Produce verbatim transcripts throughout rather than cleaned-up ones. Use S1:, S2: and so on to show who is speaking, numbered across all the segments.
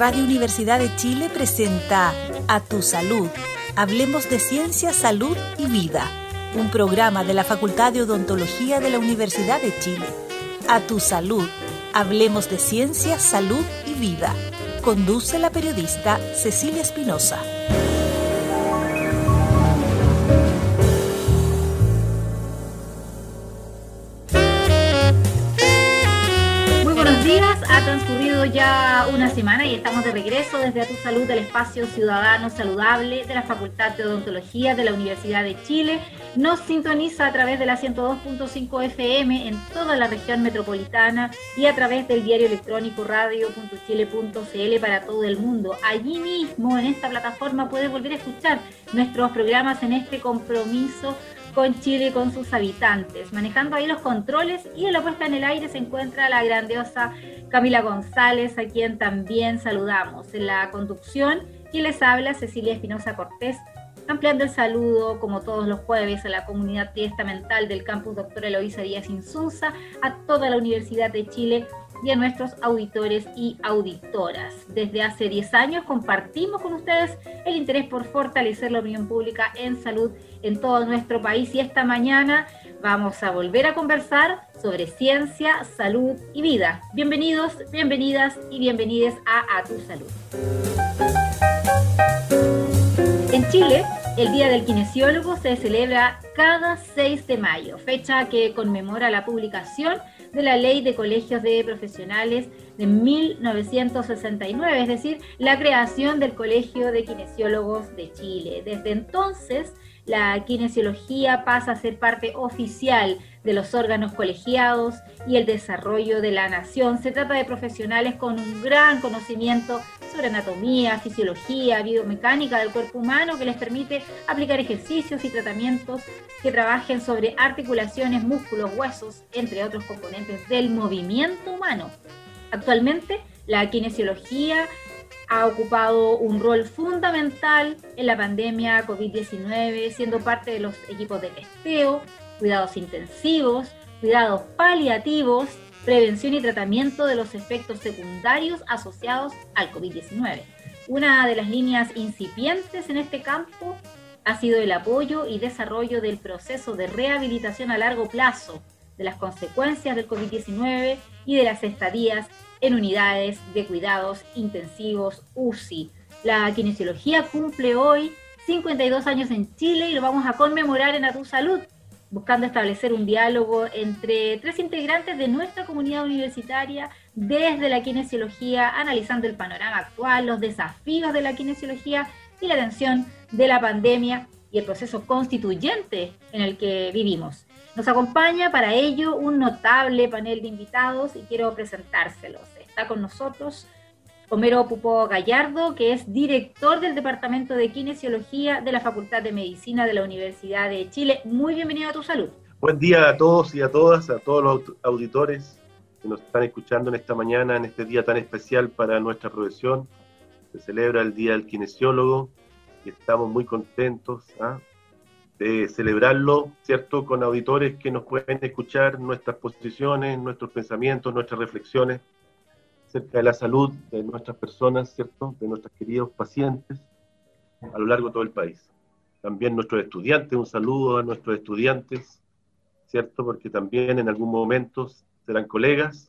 S1: Radio Universidad de Chile presenta A Tu Salud. Hablemos de ciencia, salud y vida. Un programa de la Facultad de Odontología de la Universidad de Chile. A Tu Salud. Hablemos de ciencia, salud y vida. Conduce la periodista Cecilia Espinosa.
S2: Ha transcurrido ya una semana y estamos de regreso desde A Tu Salud, del espacio ciudadano saludable de la Facultad de Odontología de la Universidad de Chile. Nos sintoniza a través de la ciento dos punto cinco F M en toda la región metropolitana y a través del diario electrónico radio punto chile punto c l para todo el mundo. Allí mismo, en esta plataforma, puedes volver a escuchar nuestros programas en este compromiso con Chile y con sus habitantes. Manejando ahí los controles y en la puesta en el aire se encuentra la grandiosa Camila González, a quien también saludamos. En la conducción, quien les habla, Cecilia Espinosa Cortés, ampliando el saludo, como todos los jueves, a la comunidad triestamental del campus Doctora Eloísa Díaz Insunza, a toda la Universidad de Chile y a nuestros auditores y auditoras. Desde hace diez años compartimos con ustedes el interés por fortalecer la opinión pública en salud en todo nuestro país, y esta mañana vamos a volver a conversar sobre ciencia, salud y vida. Bienvenidos, bienvenidas y bienvenides a A Tu Salud. En Chile, el Día del Kinesiólogo se celebra cada seis de mayo, fecha que conmemora la publicación de la Ley de Colegios de Profesionales de mil novecientos sesenta y nueve, es decir, la creación del Colegio de Kinesiólogos de Chile. Desde entonces, la kinesiología pasa a ser parte oficial de los órganos colegiados y el desarrollo de la nación. Se trata de profesionales con un gran conocimiento sobre anatomía, fisiología, biomecánica del cuerpo humano, que les permite aplicar ejercicios y tratamientos que trabajen sobre articulaciones, músculos, huesos, entre otros componentes del movimiento humano. Actualmente, la kinesiología ha ocupado un rol fundamental en la pandemia COVID diecinueve, siendo parte de los equipos de testeo, cuidados intensivos, cuidados paliativos, prevención y tratamiento de los efectos secundarios asociados al COVID diecinueve. Una de las líneas incipientes en este campo ha sido el apoyo y desarrollo del proceso de rehabilitación a largo plazo de las consecuencias del COVID diecinueve y de las estadías en unidades de cuidados intensivos U C I. La kinesiología cumple hoy cincuenta y dos años en Chile y lo vamos a conmemorar en A Tu Salud, buscando establecer un diálogo entre tres integrantes de nuestra comunidad universitaria desde la kinesiología, analizando el panorama actual, los desafíos de la kinesiología y la atención de la pandemia y el proceso constituyente en el que vivimos. Nos acompaña para ello un notable panel de invitados y quiero presentárselos. Está con nosotros Homero Pupó Gallardo, que es director del Departamento de Kinesiología de la Facultad de Medicina de la Universidad de Chile. Muy bienvenido a Tu Salud.
S3: Buen día a todos y a todas, a todos los auditores que nos están escuchando en esta mañana, en este día tan especial para nuestra profesión. Se celebra el Día del Kinesiólogo y estamos muy contentos ¿ah? de celebrarlo, ¿cierto?, con auditores que nos pueden escuchar nuestras posiciones, nuestros pensamientos, nuestras reflexiones acerca de la salud de nuestras personas, ¿cierto?, de nuestros queridos pacientes a lo largo de todo el país. También nuestros estudiantes, un saludo a nuestros estudiantes, ¿cierto?, porque también en algún momento serán colegas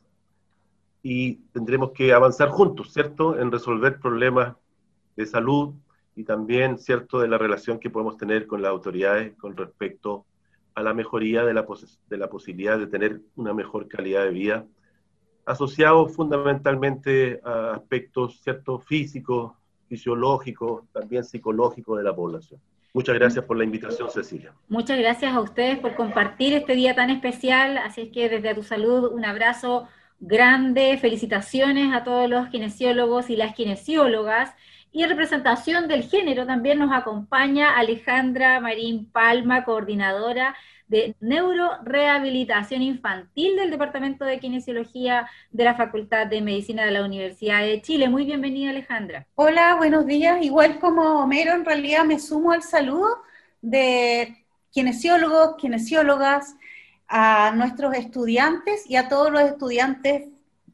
S3: y tendremos que avanzar juntos, ¿cierto?, en resolver problemas de salud y también, ¿cierto?, de la relación que podemos tener con las autoridades con respecto a la mejoría de la, pos- de la posibilidad de tener una mejor calidad de vida, asociado fundamentalmente a aspectos, ¿cierto?, físicos, fisiológicos, también psicológicos de la población. Muchas gracias por la invitación, Cecilia.
S2: Muchas gracias a ustedes por compartir este día tan especial, así es que desde A Tu Salud un abrazo grande, felicitaciones a todos los kinesiólogos y las kinesiólogas, y en representación del género también nos acompaña Alejandra Marín Palma, coordinadora de Neurorehabilitación Infantil del Departamento de Kinesiología de la Facultad de Medicina de la Universidad de Chile. Muy bienvenida, Alejandra.
S4: Hola, buenos días. Igual como Homero, en realidad me sumo al saludo de kinesiólogos, kinesiólogas, a nuestros estudiantes y a todos los estudiantes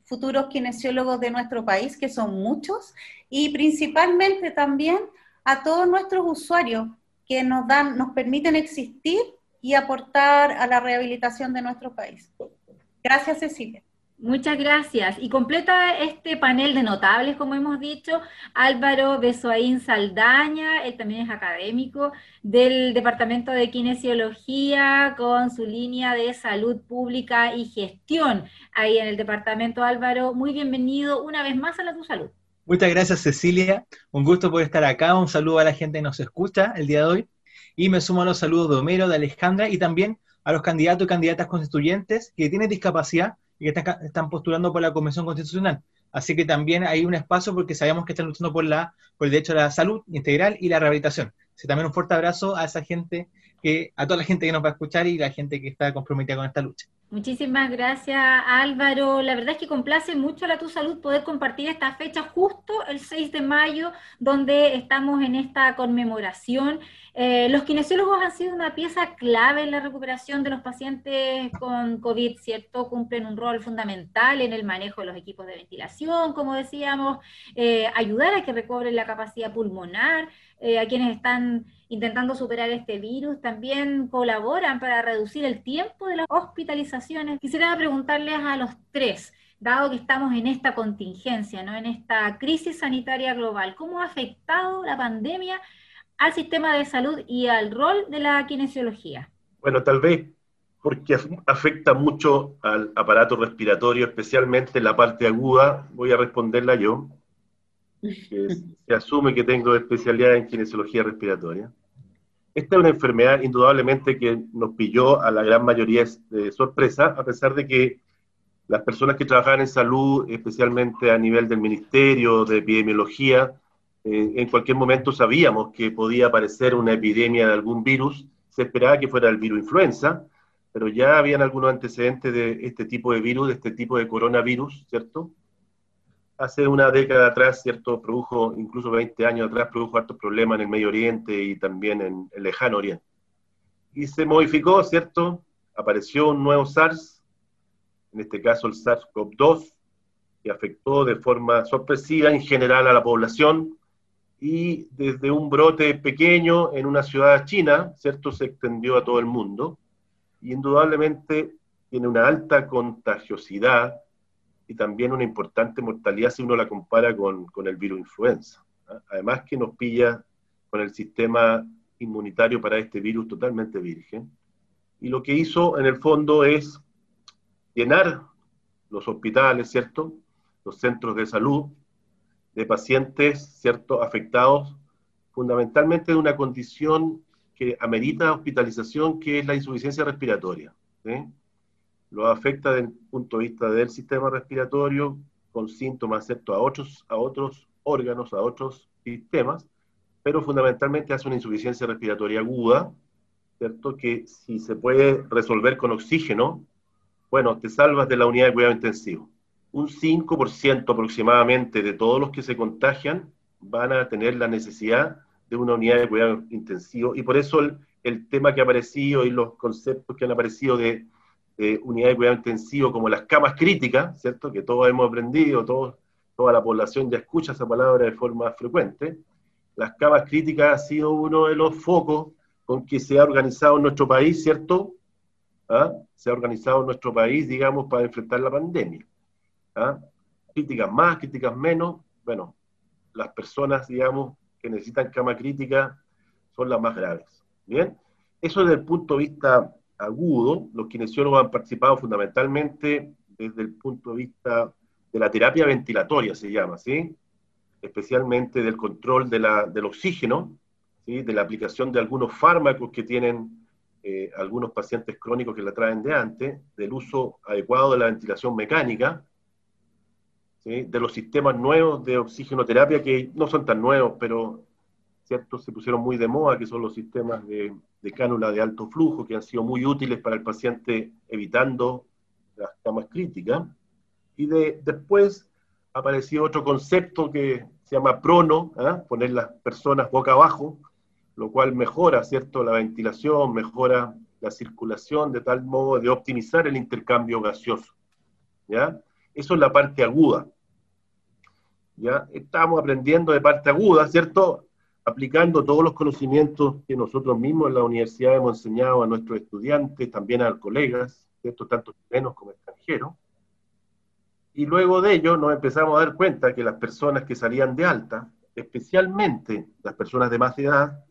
S4: futuros kinesiólogos de nuestro país, que son muchos, y principalmente también a todos nuestros usuarios que nos dan, nos permiten existir y aportar a la rehabilitación de nuestro país. Gracias, Cecilia.
S2: Muchas gracias. Y completa este panel de notables, como hemos dicho, Álvaro Besoaín Saldaña, él también es académico del Departamento de Kinesiología, con su línea de salud pública y gestión ahí en el departamento. Álvaro, muy bienvenido una vez más a La Tu Salud.
S5: Muchas gracias, Cecilia. Un gusto poder estar acá. Un saludo a la gente que nos escucha el día de hoy. Y me sumo a los saludos de Homero, de Alejandra y también a los candidatos y candidatas constituyentes que tienen discapacidad y que están, están postulando por la Convención Constitucional. Así que también hay un espacio porque sabemos que están luchando por, la, por el derecho a la salud integral y la rehabilitación. Así también un fuerte abrazo a esa gente, que, a toda la gente que nos va a escuchar y la gente que está comprometida con esta lucha.
S2: Muchísimas gracias, Álvaro. La verdad es que complace mucho a La Tu Salud poder compartir esta fecha justo el seis de mayo, donde estamos en esta conmemoración. Eh, los kinesiólogos han sido una pieza clave en la recuperación de los pacientes con COVID, ¿cierto? Cumplen un rol fundamental en el manejo de los equipos de ventilación, como decíamos, eh, ayudar a que recobren la capacidad pulmonar, eh, a quienes están intentando superar este virus, también colaboran para reducir el tiempo de las hospitalizaciones. Quisiera preguntarles a los tres, dado que estamos en esta contingencia, ¿no?, en esta crisis sanitaria global, ¿cómo ha afectado la pandemia al sistema de salud y al rol de la kinesiología?
S3: Bueno, tal vez porque afecta mucho al aparato respiratorio, especialmente la parte aguda. Voy a responderla yo, que se asume que tengo especialidad en kinesiología respiratoria. Esta es una enfermedad indudablemente que nos pilló a la gran mayoría de sorpresa, a pesar de que las personas que trabajaban en salud, especialmente a nivel del Ministerio de Epidemiología, eh, en cualquier momento sabíamos que podía aparecer una epidemia de algún virus. Se esperaba que fuera el virus influenza, pero ya habían algunos antecedentes de este tipo de virus, de este tipo de coronavirus, ¿cierto? Hace una década atrás, ¿cierto?, produjo, incluso veinte años atrás, produjo hartos problemas en el Medio Oriente y también en el Lejano Oriente. Y se modificó, ¿cierto? Apareció un nuevo SARS, en este caso el SARS CoV dos, que afectó de forma sorpresiva en general a la población, y desde un brote pequeño en una ciudad china, ¿cierto?, se extendió a todo el mundo, y indudablemente tiene una alta contagiosidad, y también una importante mortalidad si uno la compara con, con el virus influenza, ¿eh? Además que nos pilla con el sistema inmunitario para este virus totalmente virgen, y lo que hizo en el fondo es llenar los hospitales, ¿cierto?, los centros de salud, de pacientes, ¿cierto?, afectados fundamentalmente de una condición que amerita hospitalización, que es la insuficiencia respiratoria, ¿sí? Lo afecta desde el punto de vista del sistema respiratorio, con síntomas, ¿cierto?, a otros, a otros órganos, a otros sistemas, pero fundamentalmente hace una insuficiencia respiratoria aguda, ¿cierto?, que si se puede resolver con oxígeno, bueno, te salvas de la unidad de cuidado intensivo. Un cinco por ciento aproximadamente de todos los que se contagian van a tener la necesidad de una unidad de cuidado intensivo, y por eso el, el tema que ha aparecido y los conceptos que han aparecido de Eh, unidad de cuidado intensivo, como las camas críticas, ¿cierto?, que todos hemos aprendido, todos, toda la población ya escucha esa palabra de forma frecuente. Las camas críticas ha sido uno de los focos con que se ha organizado en nuestro país, ¿cierto? ¿Ah? Se ha organizado en nuestro país, digamos, para enfrentar la pandemia. ¿Ah? Críticas más, críticas menos. Bueno, las personas, digamos, que necesitan cama crítica son las más graves. ¿Bien? Eso desde el punto de vista agudo. Los kinesiólogos han participado fundamentalmente desde el punto de vista de la terapia ventilatoria, se llama, ¿sí? Especialmente del control de la, del oxígeno, ¿sí?, de la aplicación de algunos fármacos que tienen eh, algunos pacientes crónicos que la traen de antes, del uso adecuado de la ventilación mecánica, ¿sí?, de los sistemas nuevos de oxigenoterapia, que no son tan nuevos, pero ¿cierto?, se pusieron muy de moda, que son los sistemas de, de cánula de alto flujo, que han sido muy útiles para el paciente evitando las camas críticas. Y de, después apareció otro concepto que se llama prono, ¿eh? Poner las personas boca abajo, lo cual mejora, ¿cierto?, la ventilación, mejora la circulación, de tal modo de optimizar el intercambio gaseoso, ¿ya? Eso es la parte aguda. ¿Ya? Estamos aprendiendo de parte aguda, ¿cierto? Aplicando todos los conocimientos que nosotros mismos en la universidad hemos enseñado a nuestros estudiantes, también a los colegas, ¿cierto? Tanto chilenos como extranjeros. Y luego de ello nos empezamos a dar cuenta que las personas que salían de alta, especialmente las personas de más edad,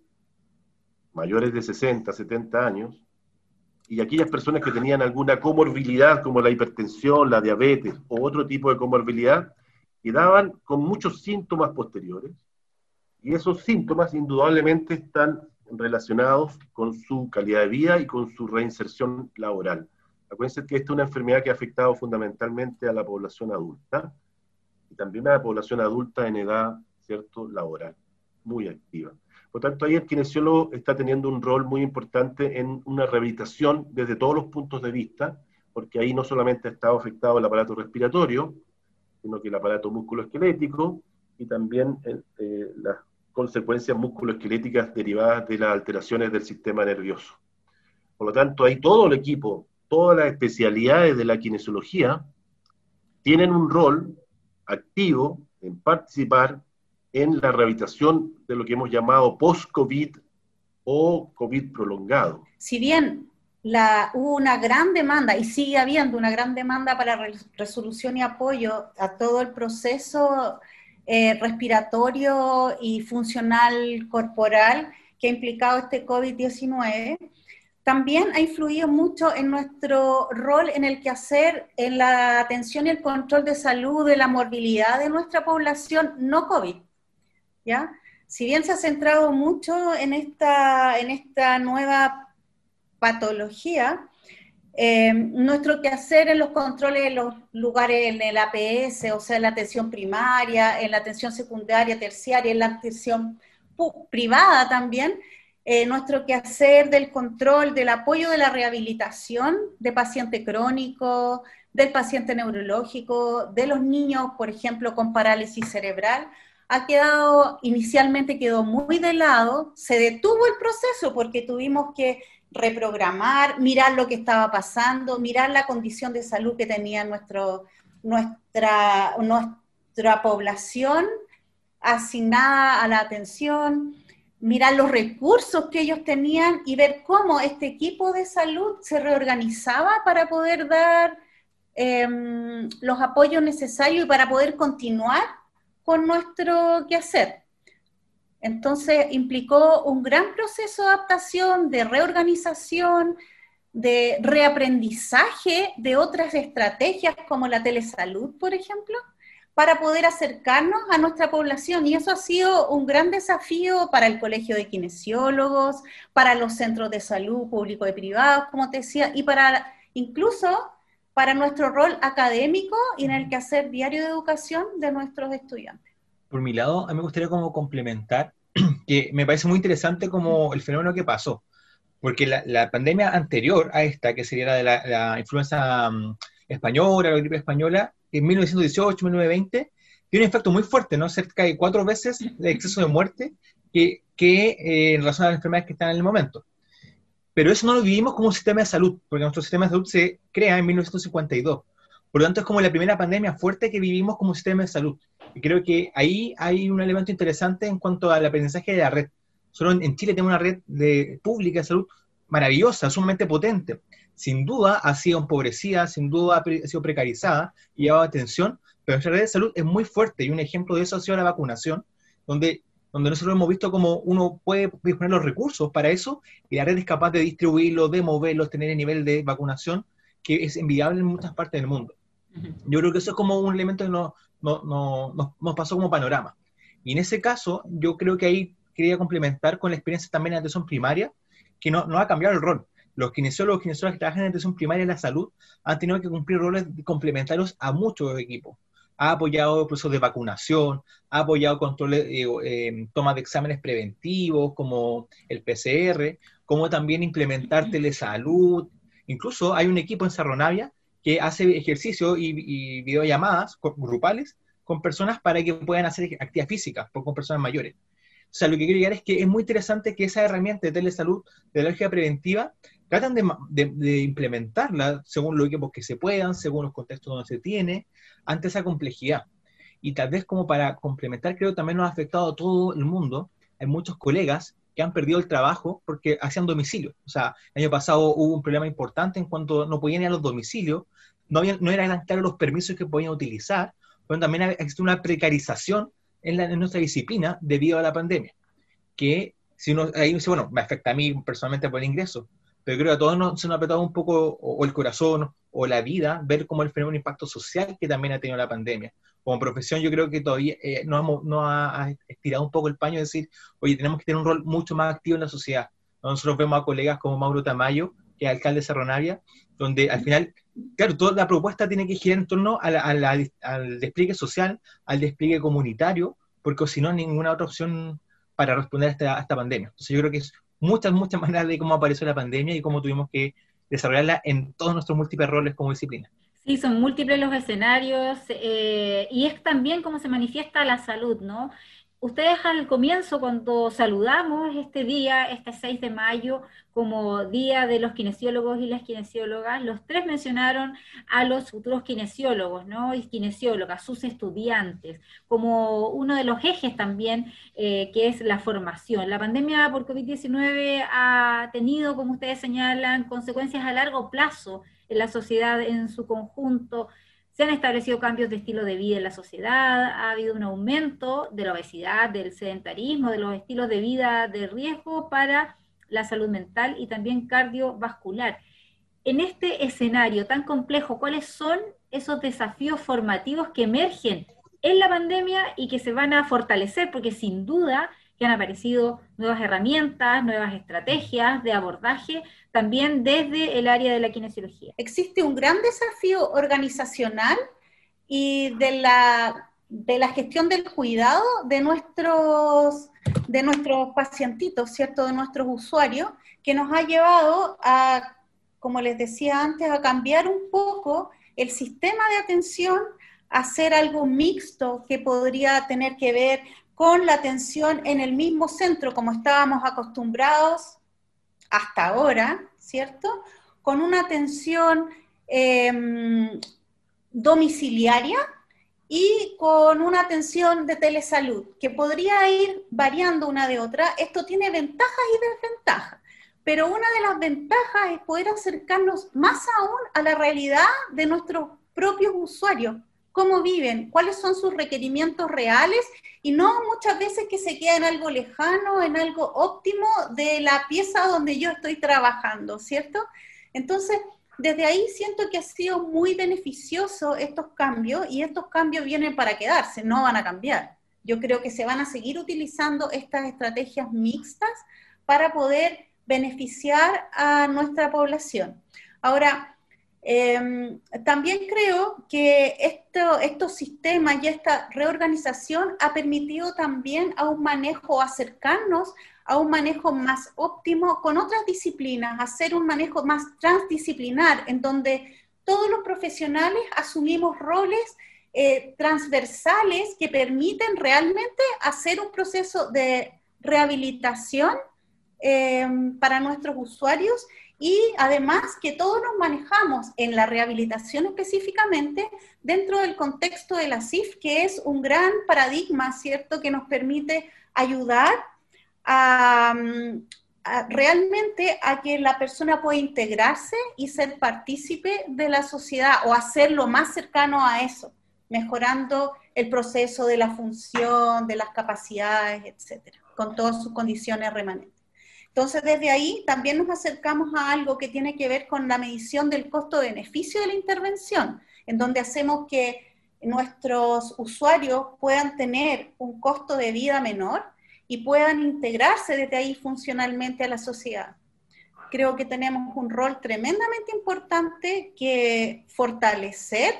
S3: mayores de sesenta, setenta años, y aquellas personas que tenían alguna comorbilidad como la hipertensión, la diabetes o otro tipo de comorbilidad, quedaban con muchos síntomas posteriores, y esos síntomas indudablemente están relacionados con su calidad de vida y con su reinserción laboral. Acuérdense que esta es una enfermedad que ha afectado fundamentalmente a la población adulta, y también a la población adulta en edad, ¿cierto?, laboral, muy activa. Por tanto, ahí el kinesiólogo está teniendo un rol muy importante en una rehabilitación desde todos los puntos de vista, porque ahí no solamente ha estado afectado el aparato respiratorio, sino que el aparato musculoesquelético y también eh, las consecuencias musculoesqueléticas derivadas de las alteraciones del sistema nervioso. Por lo tanto, ahí todo el equipo, todas las especialidades de la kinesiología tienen un rol activo en participar en la rehabilitación de lo que hemos llamado post-COVID o COVID prolongado.
S4: Si bien la, hubo una gran demanda, y sigue habiendo una gran demanda para re resolución y apoyo a todo el proceso eh, respiratorio y funcional corporal que ha implicado este COVID diecinueve, también ha influido mucho en nuestro rol en el quehacer, en la atención y el control de salud de la morbilidad de nuestra población no COVID. ¿Ya? Si bien se ha centrado mucho en esta, en esta nueva patología, eh, nuestro quehacer en los controles de los lugares en el A P S, o sea, en la atención primaria, en la atención secundaria, terciaria, en la atención privada también, eh, nuestro quehacer del control, del apoyo de la rehabilitación de paciente crónico, del paciente neurológico, de los niños, por ejemplo, con parálisis cerebral, ha quedado, inicialmente quedó muy de lado, se detuvo el proceso porque tuvimos que reprogramar, mirar lo que estaba pasando, mirar la condición de salud que tenía nuestro, nuestra, nuestra población asignada a la atención, mirar los recursos que ellos tenían y ver cómo este equipo de salud se reorganizaba para poder dar eh, los apoyos necesarios y para poder continuar con nuestro quehacer. Entonces implicó un gran proceso de adaptación, de reorganización, de reaprendizaje de otras estrategias como la telesalud, por ejemplo, para poder acercarnos a nuestra población. Y eso ha sido un gran desafío para el Colegio de Kinesiólogos, para los centros de salud públicos y privados, como te decía, y para incluso para nuestro rol académico y en el quehacer diario de educación de nuestros estudiantes.
S5: Por mi lado, a mí me gustaría como complementar, que me parece muy interesante como el fenómeno que pasó, porque la, la pandemia anterior a esta, que sería la de la, la influenza um, española, la gripe española, en mil novecientos dieciocho, mil novecientos veinte, tiene un efecto muy fuerte, ¿no? Cerca de cuatro veces de exceso de muerte que, que eh, en relación a las enfermedades que están en el momento. Pero eso no lo vivimos como un sistema de salud, porque nuestro sistema de salud se crea en mil novecientos cincuenta y dos. Por lo tanto, es como la primera pandemia fuerte que vivimos como sistema de salud. Y creo que ahí hay un elemento interesante en cuanto al aprendizaje de la red. Solo en Chile tenemos una red de, pública de salud maravillosa, sumamente potente. Sin duda ha sido empobrecida, sin duda ha sido precarizada y llevado atención, pero nuestra red de salud es muy fuerte y un ejemplo de eso ha sido la vacunación, donde, donde nosotros hemos visto cómo uno puede disponer los recursos para eso y la red es capaz de distribuirlos, de moverlos, tener el nivel de vacunación que es envidiable en muchas partes del mundo. Yo creo que eso es como un elemento que nos, nos, nos, nos pasó como panorama. Y en ese caso, yo creo que ahí quería complementar con la experiencia también en atención primaria, que no, no ha cambiado el rol. Los kinesiólogos y kinesiólogas que trabajan en atención primaria en la salud han tenido que cumplir roles complementarios a muchos equipos. Ha apoyado procesos de vacunación, ha apoyado controles, eh, eh, toma de exámenes preventivos como el P C R, como también implementar telesalud. Incluso hay un equipo en Cerro Navia que hace ejercicio y, y videollamadas grupales con personas para que puedan hacer actividad física con personas mayores. O sea, lo que quiero llegar es que es muy interesante que esa herramienta de telesalud, de la lógica preventiva, tratan de, de, de implementarla según los equipos que se puedan, según los contextos donde se tiene, ante esa complejidad. Y tal vez como para complementar, creo que también nos ha afectado a todo el mundo. Hay muchos colegas que han perdido el trabajo porque hacían domicilio. O sea, el año pasado hubo un problema importante en cuanto no podían ir a los domicilios, no, había, no eran claros los permisos que podían utilizar, pero también existe una precarización en, la, en nuestra disciplina debido a la pandemia, que si uno ahí dice, bueno, me afecta a mí personalmente por el ingreso, pero creo que a todos nos, se nos ha apretado un poco o, o el corazón o la vida, ver cómo el fenómeno impacto social que también ha tenido la pandemia. Como profesión yo creo que todavía eh, nos, hemos, nos ha estirado un poco el paño de decir, oye, tenemos que tener un rol mucho más activo en la sociedad. Nosotros vemos a colegas como Mauro Tamayo, que es alcalde de Cerro Navia, donde al final, claro, toda la propuesta tiene que girar en torno a la, a la, al despliegue social, al despliegue comunitario, porque si no, ninguna otra opción para responder a esta, a esta pandemia. Entonces yo creo que es muchas, muchas maneras de cómo apareció la pandemia y cómo tuvimos que desarrollarla en todos nuestros múltiples roles como disciplina.
S2: Sí, son múltiples los escenarios eh, y es también cómo se manifiesta la salud, ¿no? Ustedes al comienzo, cuando saludamos este día, este seis de mayo, como Día de los Kinesiólogos y las Kinesiólogas, los tres mencionaron a los futuros kinesiólogos, ¿no? Y kinesiólogas, sus estudiantes, como uno de los ejes también, eh, que es la formación. La pandemia por COVID diecinueve ha tenido, como ustedes señalan, consecuencias a largo plazo en la sociedad en su conjunto. Se han establecido cambios de estilo de vida en la sociedad, ha habido un aumento de la obesidad, del sedentarismo, de los estilos de vida de riesgo para la salud mental y también cardiovascular. En este escenario tan complejo, ¿cuáles son esos desafíos formativos que emergen en la pandemia y que se van a fortalecer? Porque sin duda que han aparecido nuevas herramientas, nuevas estrategias de abordaje, también desde el área de la kinesiología.
S4: Existe un gran desafío organizacional y de la, de la gestión del cuidado de nuestros, de nuestros pacientitos, ¿cierto? De nuestros usuarios, que nos ha llevado a, como les decía antes, a cambiar un poco el sistema de atención, a hacer algo mixto que podría tener que ver con la atención en el mismo centro, como estábamos acostumbrados hasta ahora, ¿cierto? Con una atención eh, domiciliaria y con una atención de telesalud, que podría ir variando una de otra. Esto tiene ventajas y desventajas, pero una de las ventajas es poder acercarnos más aún a la realidad de nuestros propios usuarios, cómo viven, cuáles son sus requerimientos reales, y no muchas veces que se queda en algo lejano, en algo óptimo de la pieza donde yo estoy trabajando, ¿cierto? Entonces, desde ahí siento que ha sido muy beneficioso estos cambios, y estos cambios vienen para quedarse, no van a cambiar. Yo creo que se van a seguir utilizando estas estrategias mixtas para poder beneficiar a nuestra población. Ahora, Eh, también creo que esto, estos sistemas y esta reorganización ha permitido también a un manejo, acercarnos a un manejo más óptimo con otras disciplinas, hacer un manejo más transdisciplinar, en donde todos los profesionales asumimos roles eh, transversales que permiten realmente hacer un proceso de rehabilitación eh, para nuestros usuarios. Y además que todos nos manejamos en la rehabilitación específicamente dentro del contexto de la C I F, que es un gran paradigma, ¿cierto?, que nos permite ayudar a, a realmente a que la persona pueda integrarse y ser partícipe de la sociedad, o hacerlo más cercano a eso, mejorando el proceso de la función, de las capacidades, etcétera, con todas sus condiciones remanentes. Entonces, desde ahí también nos acercamos a algo que tiene que ver con la medición del costo-beneficio de la intervención, en donde hacemos que nuestros usuarios puedan tener un costo de vida menor y puedan integrarse desde ahí funcionalmente a la sociedad. Creo que tenemos un rol tremendamente importante que fortalecer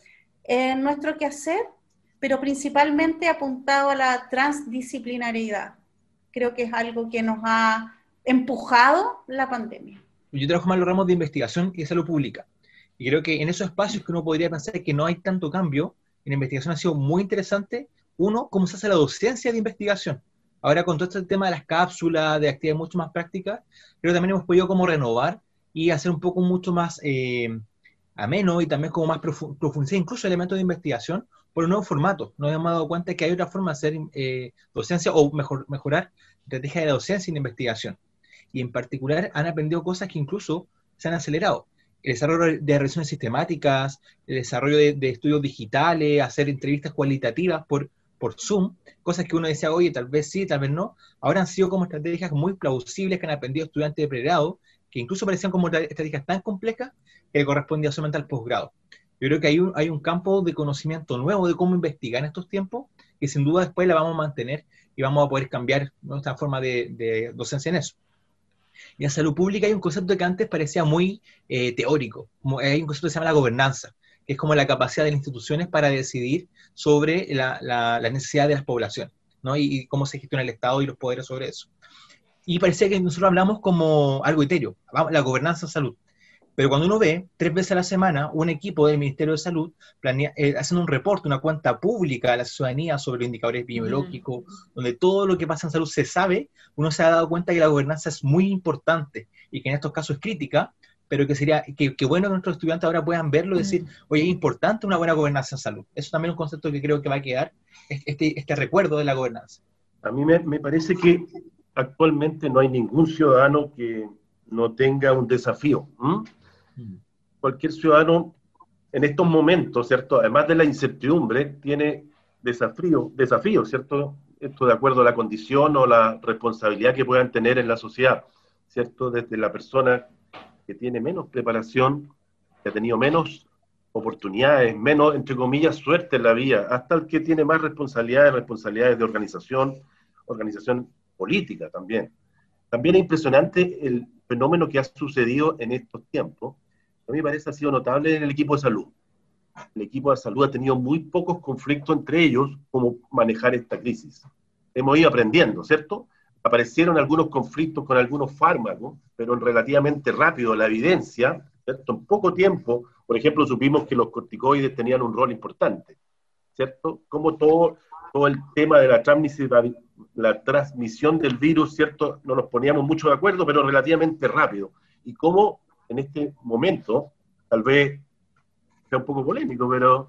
S4: en nuestro quehacer, pero principalmente apuntado a la transdisciplinariedad. Creo que es algo que nos ha empujado la pandemia.
S5: Yo trabajo más en los ramos de investigación y de salud pública, y creo que en esos espacios que uno podría pensar que no hay tanto cambio, en la investigación ha sido muy interesante. Uno, cómo se hace la docencia de investigación. Ahora con todo este tema de las cápsulas, de actividades mucho más prácticas, creo que también hemos podido como renovar y hacer un poco mucho más eh, ameno y también como más profu profundizar incluso elementos de investigación por un nuevo formato. Nos hemos dado cuenta que hay otra forma de hacer eh, docencia o mejor, mejorar estrategias de docencia y de investigación. Y en particular han aprendido cosas que incluso se han acelerado. El desarrollo de revisiones sistemáticas, el desarrollo de, de estudios digitales, hacer entrevistas cualitativas por, por Zoom, cosas que uno decía, oye, tal vez sí, tal vez no, ahora han sido como estrategias muy plausibles que han aprendido estudiantes de pregrado, que incluso parecían como estrategias tan complejas que correspondían solamente al posgrado. Yo creo que hay un, hay un campo de conocimiento nuevo de cómo investigar en estos tiempos, que sin duda después la vamos a mantener y vamos a poder cambiar nuestra forma de, de docencia en eso. Y en salud pública hay un concepto que antes parecía muy eh, teórico. Hay un concepto que se llama la gobernanza, que es como la capacidad de las instituciones para decidir sobre la, la, la necesidad de las poblaciones, ¿no? Y, y cómo se gestiona el Estado y los poderes sobre eso. Y parecía que nosotros hablamos como algo etéreo, la gobernanza en salud. Pero cuando uno ve, tres veces a la semana, un equipo del Ministerio de Salud planea, eh, haciendo un reporte, una cuenta pública a la ciudadanía sobre los indicadores epidemiológicos, mm. donde todo lo que pasa en salud se sabe, uno se ha dado cuenta que la gobernanza es muy importante y que en estos casos es crítica, pero que sería que, que bueno que nuestros estudiantes ahora puedan verlo y decir, oye, es importante una buena gobernanza en salud. Eso también es un concepto que creo que va a quedar, este, este recuerdo de la gobernanza.
S3: A mí me, me parece que actualmente no hay ningún ciudadano que no tenga un desafío. ¿Mm? Cualquier ciudadano en estos momentos, ¿cierto? Además de la incertidumbre, tiene desafío, desafío, ¿cierto? Esto de acuerdo a la condición o la responsabilidad que puedan tener en la sociedad, ¿cierto? Desde la persona que tiene menos preparación, que ha tenido menos oportunidades, menos, entre comillas, suerte en la vida, hasta el que tiene más responsabilidades, responsabilidades de organización, organización política también. También es impresionante el fenómeno que ha sucedido en estos tiempos. A mí me parece que ha sido notable en el equipo de salud. El equipo de salud ha tenido muy pocos conflictos entre ellos cómo manejar esta crisis. Hemos ido aprendiendo, ¿cierto? Aparecieron algunos conflictos con algunos fármacos, pero en relativamente rápido la evidencia, ¿cierto? En poco tiempo, por ejemplo, supimos que los corticoides tenían un rol importante, ¿cierto? Como todo, todo el tema de la transmisión, la transmisión del virus, ¿cierto? No nos poníamos mucho de acuerdo, pero relativamente rápido. Y cómo en este momento, tal vez sea un poco polémico, pero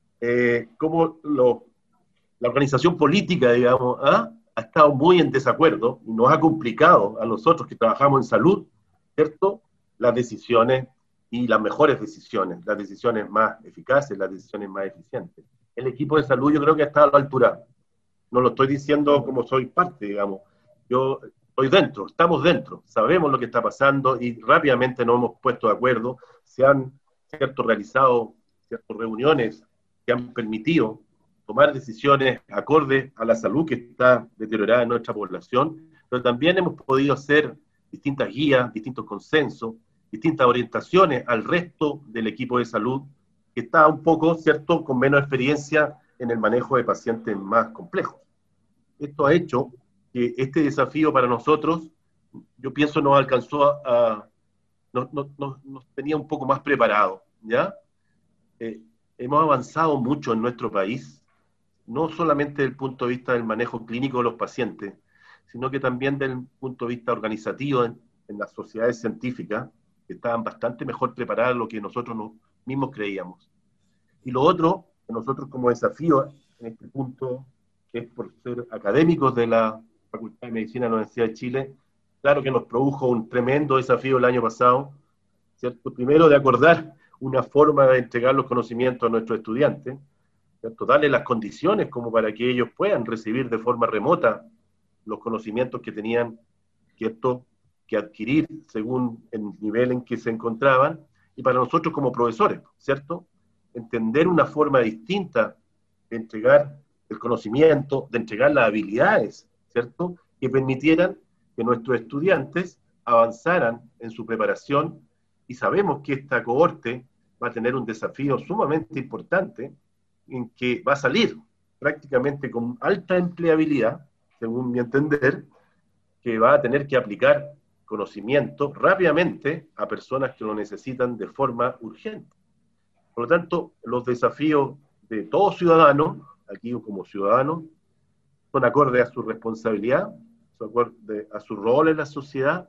S3: eh, cómo lo, la organización política, digamos, ¿ah? ha estado muy en desacuerdo y nos ha complicado a nosotros que trabajamos en salud, ¿cierto? Las decisiones y las mejores decisiones, las decisiones más eficaces, las decisiones más eficientes. El equipo de salud yo creo que está a la altura. No lo estoy diciendo como soy parte, digamos. Yo estoy dentro, estamos dentro, sabemos lo que está pasando y rápidamente nos hemos puesto de acuerdo. Se han, ¿cierto?, realizado ciertas reuniones que han permitido tomar decisiones acordes a la salud que está deteriorada en nuestra población, pero también hemos podido hacer distintas guías, distintos consensos, distintas orientaciones al resto del equipo de salud que está un poco, ¿cierto?, con menos experiencia en el manejo de pacientes más complejos. Esto ha hecho que este desafío para nosotros, yo pienso, nos alcanzó a, a nos, nos, nos tenía un poco más preparados, ¿ya? Eh, hemos avanzado mucho en nuestro país, no solamente desde el punto de vista del manejo clínico de los pacientes, sino que también desde el punto de vista organizativo en, en las sociedades científicas, que estaban bastante mejor preparadas de lo que nosotros nos mismos creíamos. Y lo otro, que nosotros como desafío en este punto, es por ser académicos de la Facultad de Medicina de la Universidad de Chile, claro que nos produjo un tremendo desafío el año pasado, ¿cierto? Primero, de acordar una forma de entregar los conocimientos a nuestros estudiantes, ¿cierto? Darle las condiciones como para que ellos puedan recibir de forma remota los conocimientos que tenían, ¿cierto?, que adquirir según el nivel en que se encontraban, y para nosotros como profesores, ¿cierto?, entender una forma distinta de entregar el conocimiento, de entregar las habilidades, ¿cierto?, que permitieran que nuestros estudiantes avanzaran en su preparación, y sabemos que esta cohorte va a tener un desafío sumamente importante, en que va a salir prácticamente con alta empleabilidad, según mi entender, que va a tener que aplicar conocimiento rápidamente a personas que lo necesitan de forma urgente. Por lo tanto, los desafíos de todo ciudadano, aquí como ciudadano, son acordes a su responsabilidad, son acordes a su rol en la sociedad,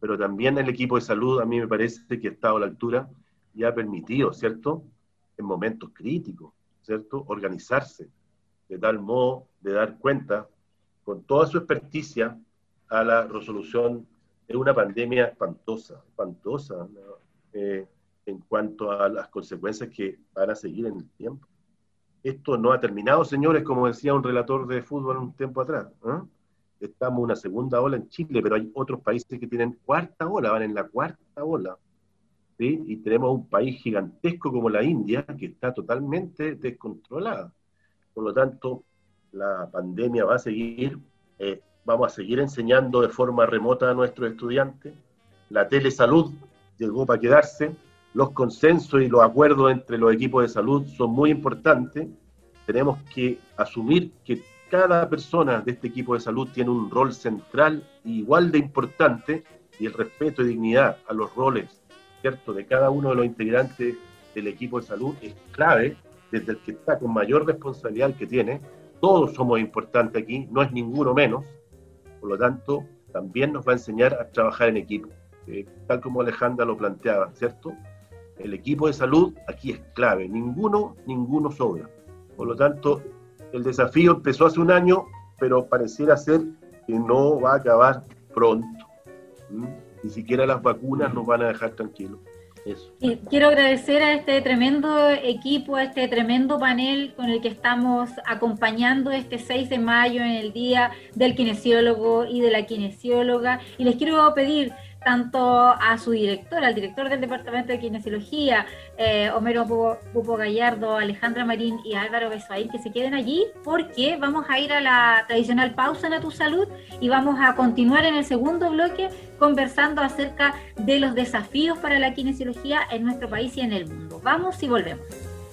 S3: pero también el equipo de salud a mí me parece que ha estado a la altura y ha permitido, ¿cierto?, en momentos críticos, ¿cierto?, organizarse de tal modo de dar cuenta con toda su experticia a la resolución de una pandemia espantosa, espantosa, ¿no? eh, en cuanto a las consecuencias que van a seguir en el tiempo. Esto no ha terminado, señores, como decía un relator de fútbol un tiempo atrás, ¿eh? Estamos en una segunda ola en Chile, pero hay otros países que tienen cuarta ola, van en la cuarta ola, ¿sí? Y tenemos un país gigantesco como la India, que está totalmente descontrolada. Por lo tanto, la pandemia va a seguir, eh, vamos a seguir enseñando de forma remota a nuestros estudiantes, la telesalud llegó para quedarse, los consensos y los acuerdos entre los equipos de salud son muy importantes, tenemos que asumir que cada persona de este equipo de salud tiene un rol central igual de importante, y el respeto y dignidad a los roles, ¿cierto?, de cada uno de los integrantes del equipo de salud es clave, desde el que está con mayor responsabilidad que tiene. Todos somos importantes aquí, no es ninguno menos, por lo tanto, también nos va a enseñar a trabajar en equipo, eh, tal como Alejandra lo planteaba, ¿cierto? El equipo de salud aquí es clave, ninguno, ninguno sobra. Por lo tanto, el desafío empezó hace un año, pero pareciera ser que no va a acabar pronto. ¿Mm? Ni siquiera las vacunas nos van a dejar tranquilos. Eso.
S2: Y quiero agradecer a este tremendo equipo, a este tremendo panel con el que estamos acompañando este seis de mayo en el Día del Kinesiólogo y de la Kinesióloga. Y les quiero pedir tanto a su director, al director del Departamento de Kinesiología, eh, Homero Pupo Gallardo, Alejandra Marín y Álvaro Besoaín, que se queden allí, porque vamos a ir a la tradicional pausa en A Tu Salud y vamos a continuar en el segundo bloque conversando acerca de los desafíos para la kinesiología en nuestro país y en el mundo. Vamos y volvemos.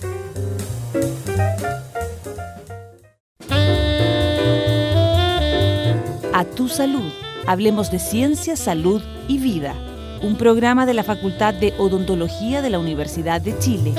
S1: A Tu Salud. Hablemos de ciencia, salud y vida. Un programa de la Facultad de Odontología de la Universidad de Chile.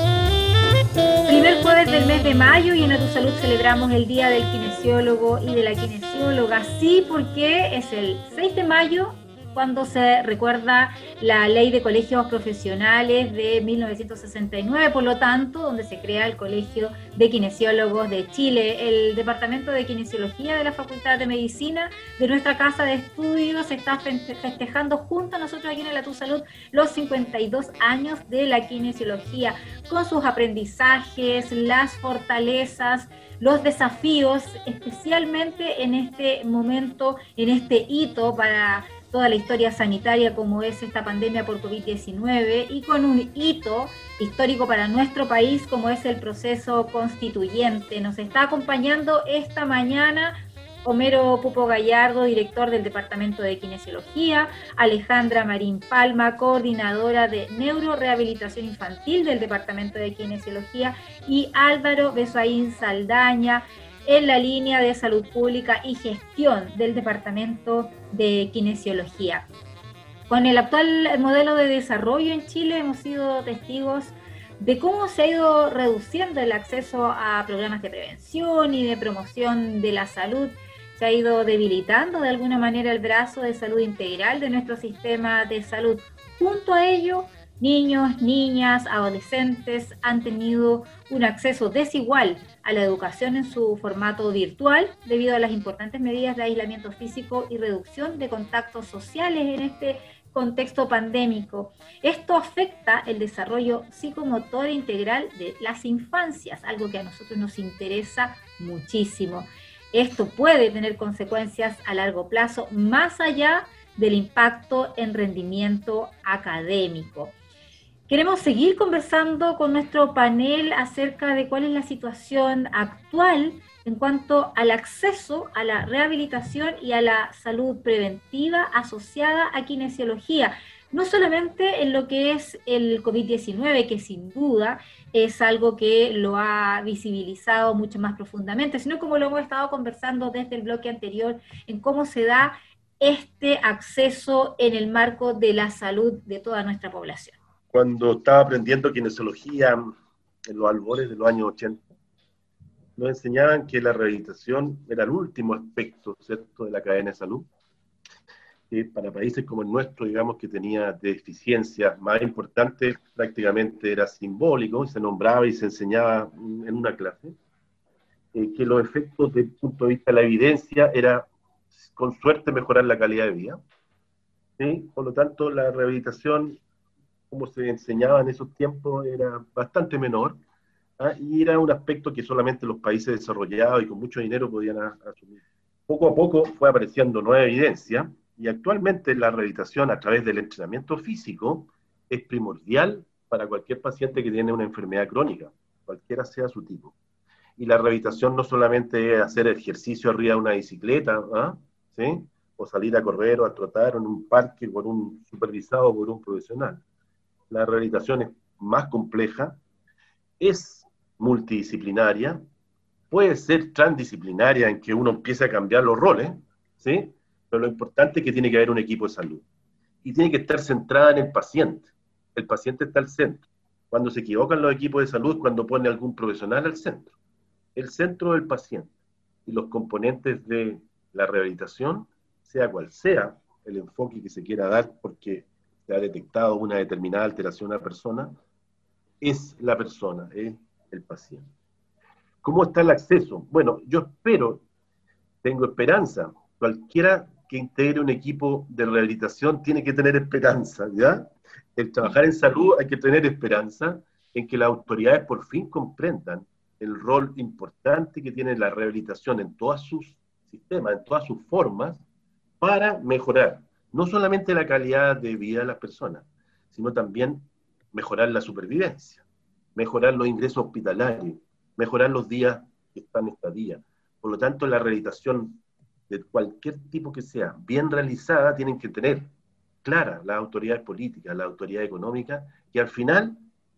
S2: Primer jueves del mes de mayo y en A Tu Salud celebramos el Día del Kinesiólogo y de la Kinesióloga. Sí, porque es el seis de mayo cuando se recuerda la Ley de Colegios Profesionales de mil novecientos sesenta y nueve, por lo tanto, donde se crea el Colegio de Kinesiólogos de Chile. El Departamento de Kinesiología de la Facultad de Medicina de nuestra Casa de Estudios está festejando junto a nosotros aquí en el A Tu Salud los cincuenta y dos años de la kinesiología, con sus aprendizajes, las fortalezas, los desafíos, especialmente en este momento, en este hito para toda la historia sanitaria como es esta pandemia por COVID diecinueve, y con un hito histórico para nuestro país como es el proceso constituyente. Nos está acompañando esta mañana Homero Pupo Gallardo, director del Departamento de Kinesiología, Alejandra Marín Palma, coordinadora de Neurorehabilitación Infantil del Departamento de Kinesiología, y Álvaro Besoaín Saldaña, en la línea de Salud Pública y Gestión del Departamento de Kinesiología. Con el actual modelo de desarrollo en Chile hemos sido testigos de cómo se ha ido reduciendo el acceso a programas de prevención y de promoción de la salud. Se ha ido debilitando de alguna manera el brazo de salud integral de nuestro sistema de salud. Junto a ello, niños, niñas, adolescentes han tenido un acceso desigual a la educación en su formato virtual debido a las importantes medidas de aislamiento físico y reducción de contactos sociales en este contexto pandémico. Esto afecta el desarrollo psicomotor integral de las infancias, algo que a nosotros nos interesa muchísimo. Esto puede tener consecuencias a largo plazo, más allá del impacto en rendimiento académico. Queremos seguir conversando con nuestro panel acerca de cuál es la situación actual en cuanto al acceso a la rehabilitación y a la salud preventiva asociada a kinesiología, no solamente en lo que es el COVID diecinueve, que sin duda es algo que lo ha visibilizado mucho más profundamente, sino como lo hemos estado conversando desde el bloque anterior, en cómo se da este acceso en el marco de la salud de toda nuestra población.
S3: Cuando estaba aprendiendo kinesiología en los albores de los años ochenta, nos enseñaban que la rehabilitación era el último aspecto, ¿cierto?, de la cadena de salud. que para países como el nuestro, digamos, que tenía deficiencias más importantes, prácticamente era simbólico, y se nombraba y se enseñaba en una clase, eh, que los efectos desde el punto de vista de la evidencia era, con suerte, mejorar la calidad de vida. ¿Sí? Por lo tanto, la rehabilitación, como se enseñaba en esos tiempos, era bastante menor, ¿ah? Y era un aspecto que solamente los países desarrollados y con mucho dinero podían a, asumir. Poco a poco fue apareciendo nueva evidencia, y actualmente la rehabilitación a través del entrenamiento físico es primordial para cualquier paciente que tiene una enfermedad crónica, cualquiera sea su tipo. Y la rehabilitación no solamente es hacer ejercicio arriba de una bicicleta, ¿ah? ¿Sí? O salir a correr o a trotar en un parque por un supervisado por un profesional. La rehabilitación es más compleja, es multidisciplinaria, puede ser transdisciplinaria en que uno empiece a cambiar los roles, ¿sí? Pero lo importante es que tiene que haber un equipo de salud. Y tiene que estar centrada en el paciente. El paciente está al centro. Cuando se equivocan los equipos de salud, cuando pone algún profesional al centro. El centro del paciente. Y los componentes de la rehabilitación, sea cual sea el enfoque que se quiera dar, porque se ha detectado una determinada alteración en la persona, es la persona, es el paciente. ¿Cómo está el acceso? Bueno, yo espero, tengo esperanza, cualquiera que integre un equipo de rehabilitación tiene que tener esperanza, ¿ya? El trabajar en salud hay que tener esperanza en que las autoridades por fin comprendan el rol importante que tiene la rehabilitación en todos sus sistemas, en todas sus formas, para mejorar no solamente la calidad de vida de las personas, sino también mejorar la supervivencia, mejorar los ingresos hospitalarios, mejorar los días que están en estadía. Por lo tanto, la rehabilitación de cualquier tipo que sea, bien realizada, tienen que tener clara las autoridades políticas, la autoridad económica, que al final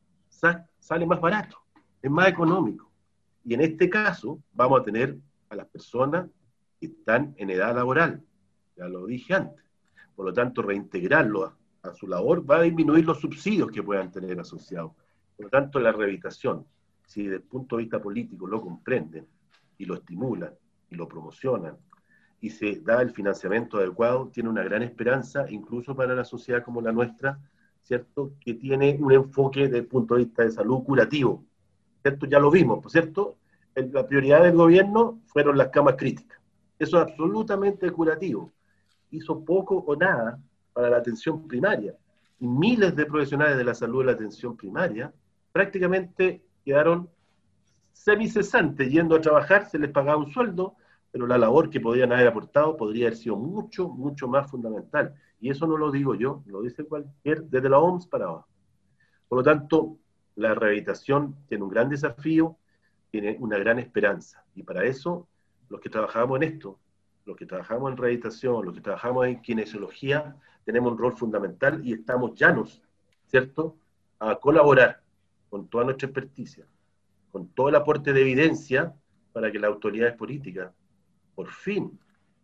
S3: sa sale más barato, es más económico. Y en este caso vamos a tener a las personas que están en edad laboral, ya lo dije antes. Por lo tanto, reintegrarlo a, a su labor va a disminuir los subsidios que puedan tener asociados. Por lo tanto, la rehabilitación, si desde el punto de vista político lo comprenden y lo estimulan y lo promocionan, y se da el financiamiento adecuado, tiene una gran esperanza, incluso para la sociedad como la nuestra, ¿cierto? Que tiene un enfoque desde el punto de vista de salud curativo, ¿cierto? Ya lo vimos, ¿cierto? El, la prioridad del gobierno fueron las camas críticas. Eso es absolutamente curativo. Hizo poco o nada para la atención primaria. Y miles de profesionales de la salud de la atención primaria prácticamente quedaron semicesantes, yendo a trabajar, se les pagaba un sueldo, pero la labor que podían haber aportado podría haber sido mucho, mucho más fundamental. Y eso no lo digo yo, lo dice cualquier, desde la O M S para abajo. Por lo tanto, la rehabilitación tiene un gran desafío, tiene una gran esperanza. Y para eso, los que trabajamos en esto, los que trabajamos en rehabilitación, los que trabajamos en kinesiología, tenemos un rol fundamental y estamos llanos, ¿cierto?, a colaborar con toda nuestra experticia, con todo el aporte de evidencia para que las autoridades políticas por fin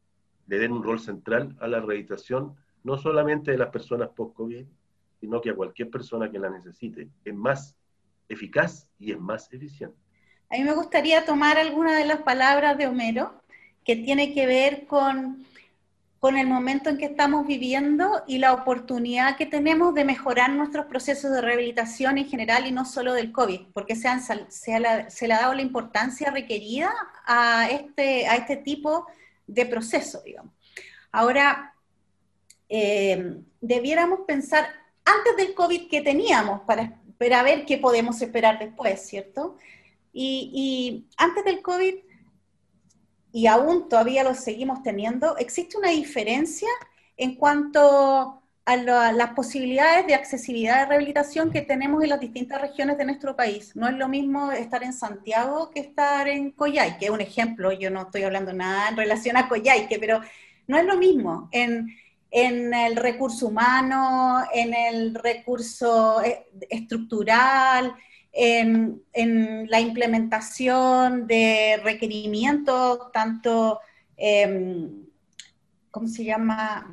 S3: le den un rol central a la rehabilitación, no solamente de las personas post-COVID, sino que a cualquier persona que la necesite. Es más eficaz y es más eficiente.
S4: A mí me gustaría tomar algunas de las palabras de Homero, que tiene que ver con, con el momento en que estamos viviendo y la oportunidad que tenemos de mejorar nuestros procesos de rehabilitación en general y no solo del COVID, porque se, han, se, ha, se le ha dado la importancia requerida a este, a este tipo de proceso, digamos. Ahora, eh, debiéramos pensar antes del COVID qué teníamos para, para ver qué podemos esperar después, ¿cierto? Y, y antes del COVID, y aún todavía lo seguimos teniendo, existe una diferencia en cuanto a la, las posibilidades de accesibilidad de rehabilitación que tenemos en las distintas regiones de nuestro país. No es lo mismo estar en Santiago que estar en Coyhaique, es un ejemplo, yo no estoy hablando nada en relación a Coyhaique, pero no es lo mismo en, en el recurso humano, en el recurso estructural, En, en la implementación de requerimientos, tanto, eh, ¿cómo se llama?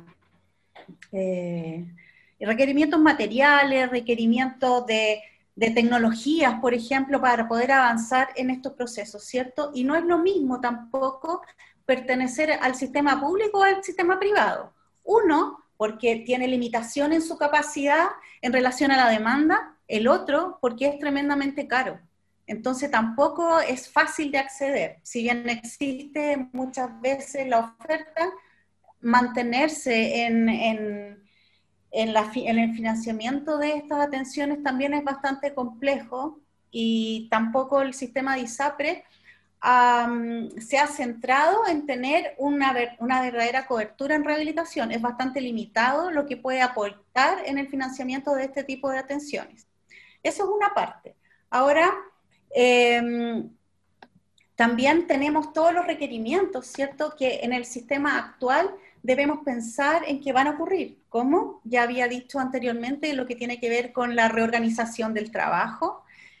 S4: Eh, requerimientos materiales, requerimientos de, de tecnologías, por ejemplo, para poder avanzar en estos procesos, ¿cierto? Y no es lo mismo tampoco pertenecer al sistema público o al sistema privado. Uno, porque tiene limitación en su capacidad en relación a la demanda, el otro, porque es tremendamente caro. Entonces tampoco es fácil de acceder. Si bien existe muchas veces la oferta, mantenerse en, en, en, la, en el financiamiento de estas atenciones también es bastante complejo, y tampoco el sistema de ISAPRE um, se ha centrado en tener una, una verdadera cobertura en rehabilitación. Es bastante limitado lo que puede aportar en el financiamiento de este tipo de atenciones. Eso es una parte. Ahora, eh, también tenemos todos los requerimientos, ¿cierto?, que en el sistema actual debemos pensar en que van a ocurrir. ¿Cómo? Ya había dicho anteriormente lo que tiene que ver con la reorganización del trabajo.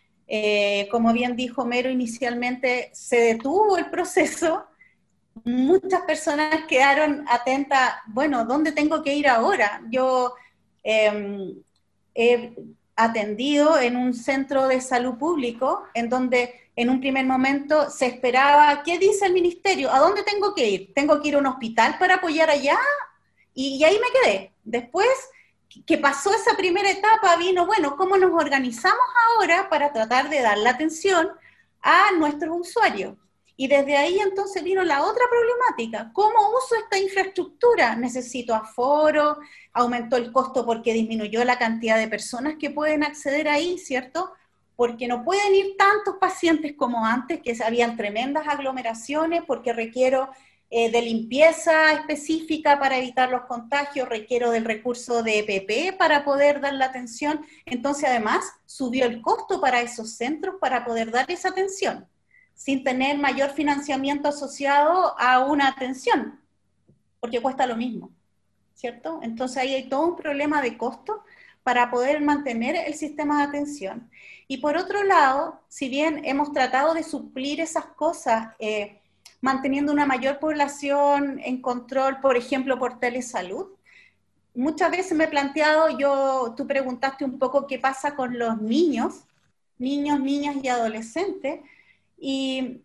S4: Eh, como bien dijo Mero, inicialmente se detuvo el proceso. Muchas personas quedaron atentas, bueno, ¿dónde tengo que ir ahora? Yo eh, he atendido en un centro de salud público, en donde en un primer momento se esperaba, ¿qué dice el ministerio? ¿A dónde tengo que ir? ¿Tengo que ir a un hospital para apoyar allá? Y, y ahí me quedé. Después que pasó esa primera etapa, vino, bueno, ¿cómo nos organizamos ahora para tratar de dar la atención a nuestros usuarios? Y desde ahí entonces vino la otra problemática. ¿Cómo uso esta infraestructura? Necesito aforo, aumentó el costo porque disminuyó la cantidad de personas que pueden acceder ahí, ¿cierto? Porque no pueden ir tantos pacientes como antes, que habían tremendas aglomeraciones, porque requiero eh, de limpieza específica para evitar los contagios, requiero del recurso de E P P para poder dar la atención. Entonces, además, subió el costo para esos centros para poder dar esa atención, sin tener mayor financiamiento asociado a una atención, porque cuesta lo mismo, ¿cierto? Entonces ahí hay todo un problema de costo para poder mantener el sistema de atención. Y por otro lado, si bien hemos tratado de suplir esas cosas, eh, manteniendo una mayor población en control, por ejemplo, por telesalud, muchas veces me he planteado, yo, tú preguntaste un poco qué pasa con los niños, niños, niñas y adolescentes. Y,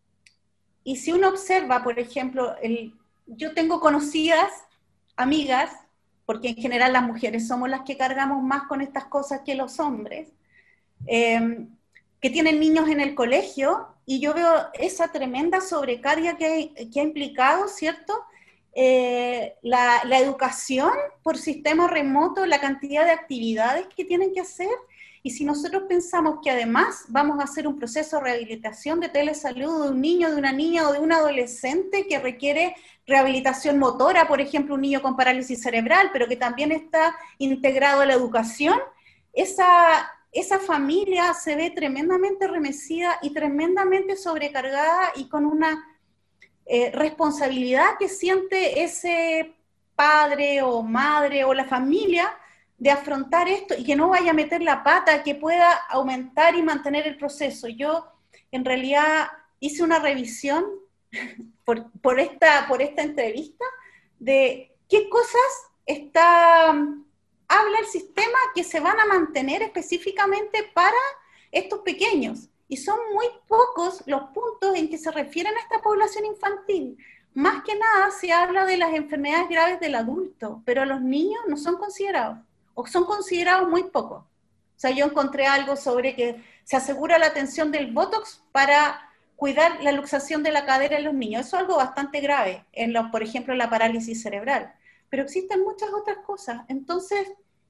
S4: y si uno observa, por ejemplo, el, yo tengo conocidas, amigas, porque en general las mujeres somos las que cargamos más con estas cosas que los hombres, eh, que tienen niños en el colegio, y yo veo esa tremenda sobrecarga que, que ha implicado, ¿cierto?, eh, la, la educación por sistema remoto, la cantidad de actividades que tienen que hacer. Y si nosotros pensamos que además vamos a hacer un proceso de rehabilitación de telesalud de un niño, de una niña o de un adolescente que requiere rehabilitación motora, por ejemplo, un niño con parálisis cerebral, pero que también está integrado a la educación, esa, esa familia se ve tremendamente remecida y tremendamente sobrecargada, y con una eh, responsabilidad que siente ese padre o madre o la familia de afrontar esto, y que no vaya a meter la pata, que pueda aumentar y mantener el proceso. Yo, en realidad, hice una revisión por, por, esta, por esta entrevista de qué cosas está, habla el sistema que se van a mantener específicamente para estos pequeños. Y son muy pocos los puntos en que se refieren a esta población infantil. Más que nada se habla de las enfermedades graves del adulto, pero los niños no son considerados, o son considerados muy poco. O sea, yo encontré algo sobre que se asegura la atención del Botox para cuidar la luxación de la cadera en los niños. Eso es algo bastante grave, en los, por ejemplo, en la parálisis cerebral. Pero existen muchas otras cosas. Entonces,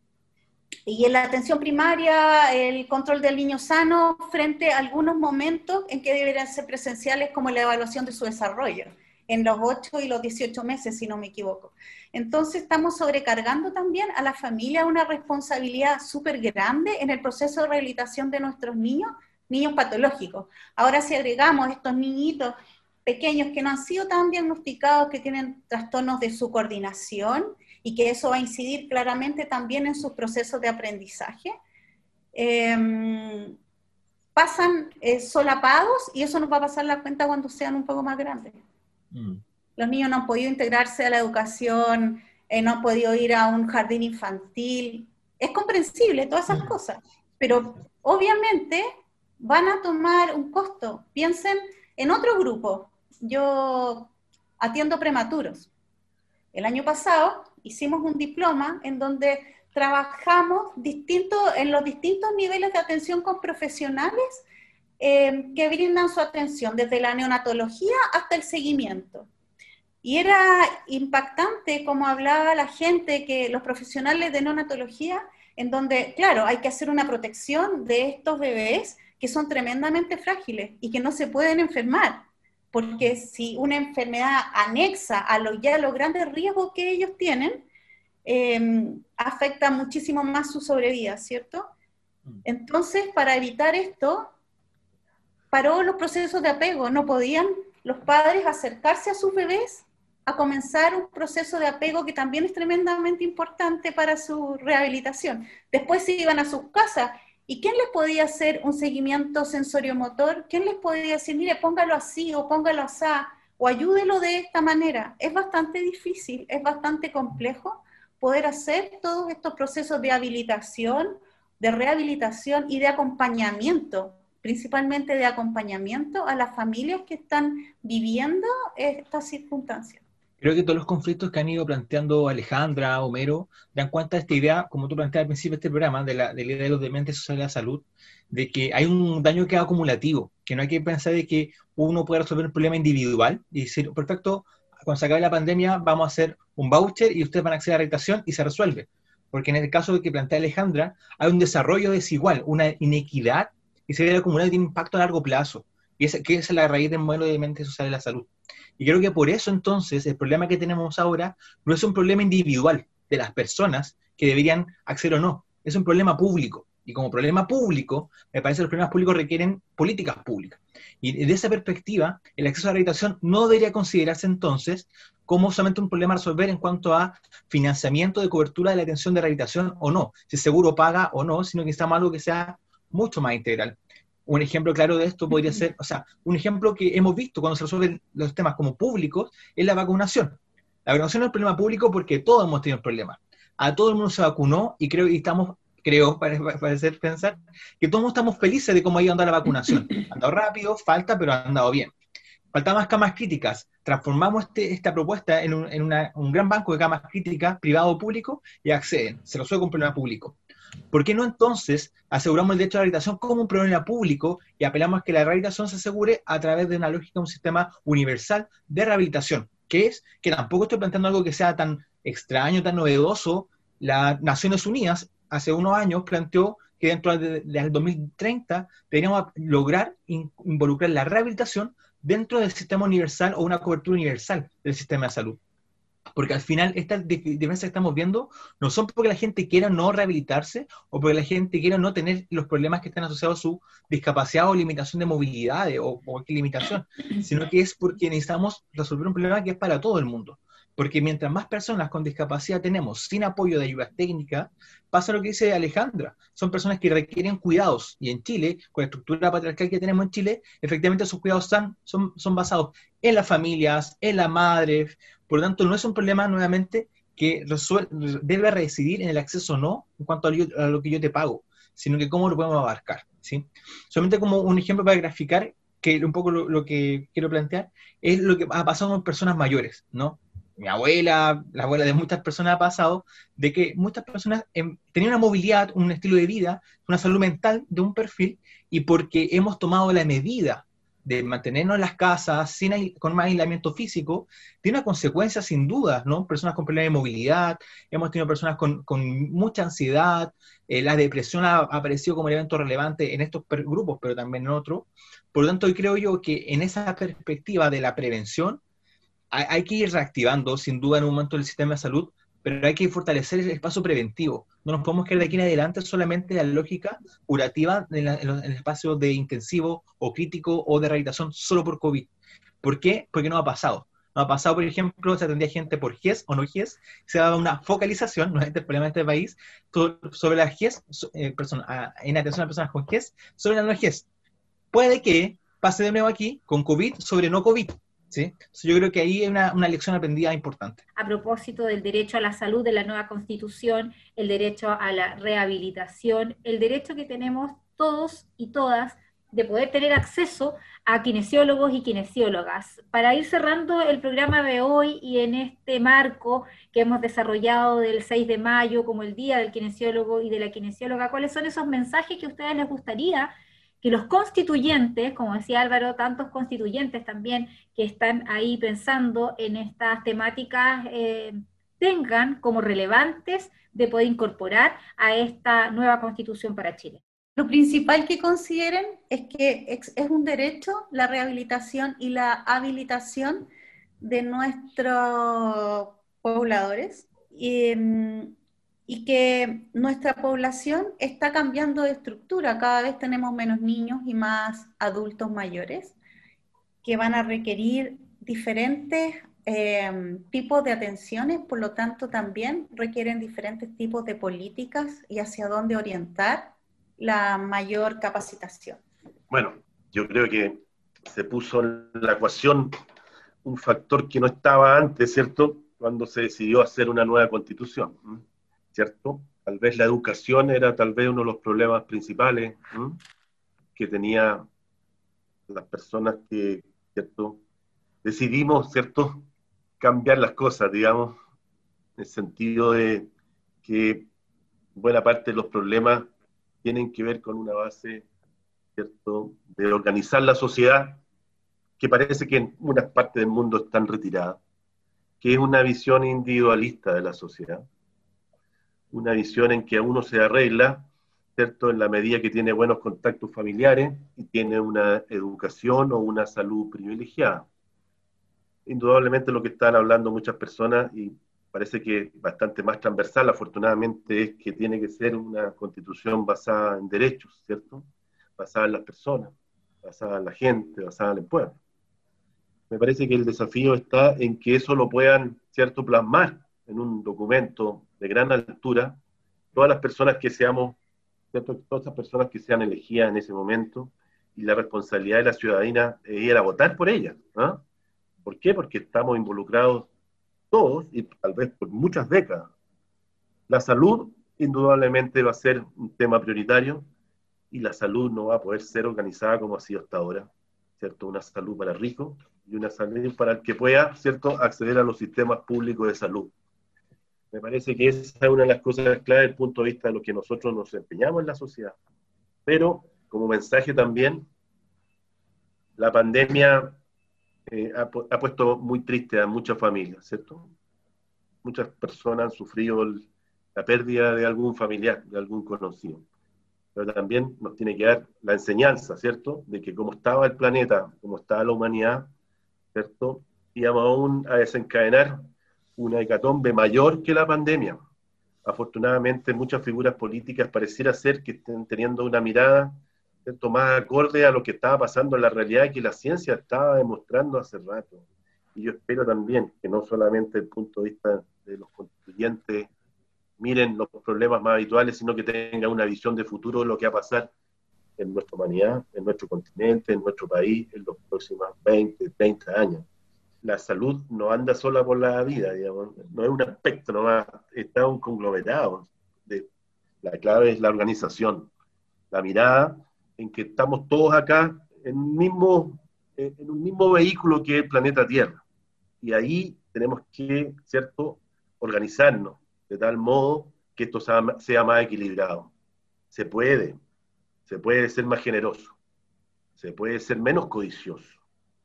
S4: y en la atención primaria, el control del niño sano frente a algunos momentos en que deberían ser presenciales, como la evaluación de su desarrollo, en los ocho y los dieciocho meses, si no me equivoco. Entonces estamos sobrecargando también a la familia una responsabilidad súper grande en el proceso de rehabilitación de nuestros niños, niños patológicos. Ahora, si agregamos estos niñitos pequeños que no han sido tan diagnosticados, que tienen trastornos de su coordinación, y que eso va a incidir claramente también en sus procesos de aprendizaje, eh, pasan eh, solapados, y eso nos va a pasar la cuenta cuando sean un poco más grandes. Mm. Los niños no han podido integrarse a la educación, eh, no han podido ir a un jardín infantil. Es comprensible todas esas mm. cosas, pero obviamente van a tomar un costo. Piensen en otro grupo. Yo atiendo prematuros. El año pasado hicimos un diploma en donde trabajamos distinto, en los distintos niveles de atención con profesionales eh, que brindan su atención, desde la neonatología hasta el seguimiento. Y era impactante como hablaba la gente, que los profesionales de neonatología, en donde, claro, hay que hacer una protección de estos bebés que son tremendamente frágiles y que no se pueden enfermar, porque si una enfermedad anexa a lo, ya los grandes riesgos que ellos tienen, eh, afecta muchísimo más su sobrevida, ¿cierto? Entonces, para evitar esto, paró los procesos de apego, no podían los padres acercarse a sus bebés a comenzar un proceso de apego que también es tremendamente importante para su rehabilitación. Después se iban a sus casas, ¿y quién les podía hacer un seguimiento sensoriomotor? ¿Quién les podía decir, mire, póngalo así o póngalo así, o ayúdelo de esta manera? Es bastante difícil, es bastante complejo poder hacer todos estos procesos de habilitación, de rehabilitación y de acompañamiento, principalmente de acompañamiento a las familias que están viviendo estas circunstancias.
S5: Creo que todos los conflictos que han ido planteando Alejandra, Homero, dan cuenta de esta idea, como tú planteas al principio de este programa, de la, de la idea de los dementes sociales de la salud, de que hay un daño que es acumulativo, que no hay que pensar de que uno puede resolver un problema individual y decir, perfecto, cuando se acabe la pandemia vamos a hacer un voucher y ustedes van a acceder a la rehabilitación y se resuelve. Porque en el caso que plantea Alejandra, hay un desarrollo desigual, una inequidad que se debe acumular y tiene impacto a largo plazo. Y esa, que esa es la raíz del modelo de mente social de la salud. Y creo que por eso entonces el problema que tenemos ahora no es un problema individual de las personas que deberían acceder o no, es un problema público. Y como problema público, me parece que los problemas públicos requieren políticas públicas. Y de esa perspectiva, el acceso a la rehabilitación no debería considerarse entonces como solamente un problema a resolver en cuanto a financiamiento de cobertura de la atención de rehabilitación o no, si seguro paga o no, sino que necesitamos algo que sea mucho más integral. Un ejemplo claro de esto podría ser, o sea, un ejemplo que hemos visto cuando se resuelven los temas como públicos es la vacunación. La vacunación es un problema público porque todos hemos tenido problemas. A todo el mundo se vacunó y creo y estamos, creo, para, para hacer pensar, que todos estamos felices de cómo ha ido andando la vacunación. Ha andado rápido, falta, pero ha andado bien. Faltaban más camas críticas. Transformamos este, esta propuesta en, un, en una, un gran banco de camas críticas, privado o público, y acceden. Se resuelve con un problema público. ¿Por qué no entonces aseguramos el derecho a la rehabilitación como un problema público y apelamos a que la rehabilitación se asegure a través de una lógica de un sistema universal de rehabilitación? Que es, que tampoco estoy planteando algo que sea tan extraño, tan novedoso. Las Naciones Unidas hace unos años planteó que dentro del dos mil treinta deberíamos lograr involucrar la rehabilitación dentro del sistema universal o una cobertura universal del sistema de salud. Porque al final estas diferencias que estamos viendo no son porque la gente quiera no rehabilitarse o porque la gente quiera no tener los problemas que están asociados a su discapacidad o limitación de movilidad o, o limitación, sino que es porque necesitamos resolver un problema que es para todo el mundo. Porque mientras más personas con discapacidad tenemos sin apoyo de ayuda técnica, pasa lo que dice Alejandra, son personas que requieren cuidados, y en Chile, con la estructura patriarcal que tenemos en Chile, efectivamente esos cuidados son, son, son basados en las familias, en la madre. Por lo tanto, no es un problema nuevamente que resuelve, debe residir en el acceso o no en cuanto a lo, a lo que yo te pago, sino que cómo lo podemos abarcar, ¿sí? Solamente como un ejemplo para graficar, que un poco lo, lo que quiero plantear, es lo que ha pasado con personas mayores, ¿no? Mi abuela, la abuela de muchas personas ha pasado, de que muchas personas eh, tenían una movilidad, un estilo de vida, una salud mental de un perfil, y porque hemos tomado la medida de mantenernos en las casas sin, con más aislamiento físico, tiene una consecuencia sin duda, ¿no? Personas con problemas de movilidad, hemos tenido personas con, con mucha ansiedad, eh, la depresión ha, ha aparecido como elemento relevante en estos per grupos, pero también en otros. Por lo tanto, hoy creo yo que en esa perspectiva de la prevención, hay, hay que ir reactivando, sin duda, en un momento el sistema de salud, pero hay que fortalecer el espacio preventivo. No nos podemos quedar de aquí en adelante solamente la lógica curativa en, la, en, los, en el espacio de intensivo o crítico o de rehabilitación solo por COVID. ¿Por qué? Porque no ha pasado. No ha pasado, por ejemplo, se atendía gente por G E S o no G E S, se daba una focalización, no es el problema de este país, sobre la G E S, eh, persona, en atención a personas con G E S, sobre la no G E S. Puede que pase de nuevo aquí con COVID sobre no COVID. ¿Sí? Yo creo que ahí hay una, una lección aprendida importante.
S2: A propósito del derecho a la salud de la nueva Constitución, el derecho a la rehabilitación, el derecho que tenemos todos y todas de poder tener acceso a kinesiólogos y kinesiólogas. Para ir cerrando el programa de hoy y en este marco que hemos desarrollado del seis de mayo como el Día del Kinesiólogo y de la Kinesióloga, ¿cuáles son esos mensajes que a ustedes les gustaría que los constituyentes, como decía Álvaro, tantos constituyentes también que están ahí pensando en estas temáticas, eh, tengan como relevantes de poder incorporar a esta nueva Constitución para Chile?
S4: Lo principal que consideren es que es un derecho la rehabilitación y la habilitación de nuestros pobladores y, y que nuestra población está cambiando de estructura. Cada vez tenemos menos niños y más adultos mayores que van a requerir diferentes eh, tipos de atenciones, por lo tanto también requieren diferentes tipos de políticas y hacia dónde orientar la mayor capacitación.
S3: Bueno, yo creo que se puso en la ecuación un factor que no estaba antes, ¿cierto? Cuando se decidió hacer una nueva constitución, ¿cierto? Tal vez la educación era tal vez uno de los problemas principales, ¿eh? que tenía las personas que, ¿cierto? Decidimos, ¿cierto? Cambiar las cosas, digamos, en el sentido de que buena parte de los problemas tienen que ver con una base, ¿cierto?, de organizar la sociedad, que parece que en unas partes del mundo están retiradas, que es una visión individualista de la sociedad, una visión en que a uno se arregla, ¿cierto?, en la medida que tiene buenos contactos familiares y tiene una educación o una salud privilegiada. Indudablemente lo que están hablando muchas personas, y parece que bastante más transversal, afortunadamente, es que tiene que ser una constitución basada en derechos, ¿cierto? Basada en las personas, basada en la gente, basada en el pueblo. Me parece que el desafío está en que eso lo puedan, ¿cierto?, plasmar en un documento de gran altura, todas las personas que seamos, ¿cierto?, todas las personas que sean elegidas en ese momento, y la responsabilidad de la ciudadanía es ir a votar por ellas, ¿no? ¿Por qué? Porque estamos involucrados todos, y tal vez por muchas décadas. La salud indudablemente va a ser un tema prioritario, y la salud no va a poder ser organizada como ha sido hasta ahora, ¿cierto? Una salud para ricos y una salud para el que pueda, ¿cierto?, acceder a los sistemas públicos de salud. Me parece que esa es una de las cosas claves desde el punto de vista de lo que nosotros nos empeñamos en la sociedad. Pero, como mensaje también, la pandemia Eh, ha, ha puesto muy triste a muchas familias, ¿cierto? Muchas personas han sufrido el, la pérdida de algún familiar, de algún conocido. Pero también nos tiene que dar la enseñanza, ¿cierto?, de que como estaba el planeta, como estaba la humanidad, ¿cierto?, íbamos aún a desencadenar una hecatombe mayor que la pandemia. Afortunadamente, muchas figuras políticas pareciera ser que estén teniendo una mirada, ¿cierto?, más acorde a lo que estaba pasando en la realidad, que la ciencia estaba demostrando hace rato. Y yo espero también que no solamente desde el punto de vista de los constituyentes miren los problemas más habituales, sino que tengan una visión de futuro de lo que va a pasar en nuestra humanidad, en nuestro continente, en nuestro país, en los próximos veinte, treinta años. La salud no anda sola por la vida, digamos, no es un aspecto nomás, está un conglomerado. De, la clave es la organización, la mirada en que estamos todos acá en un mismo, en un mismo vehículo que es el planeta Tierra. Y ahí tenemos que, ¿cierto?, organizarnos de tal modo que esto sea, sea más equilibrado. Se puede, se puede ser más generoso, se puede ser menos codicioso,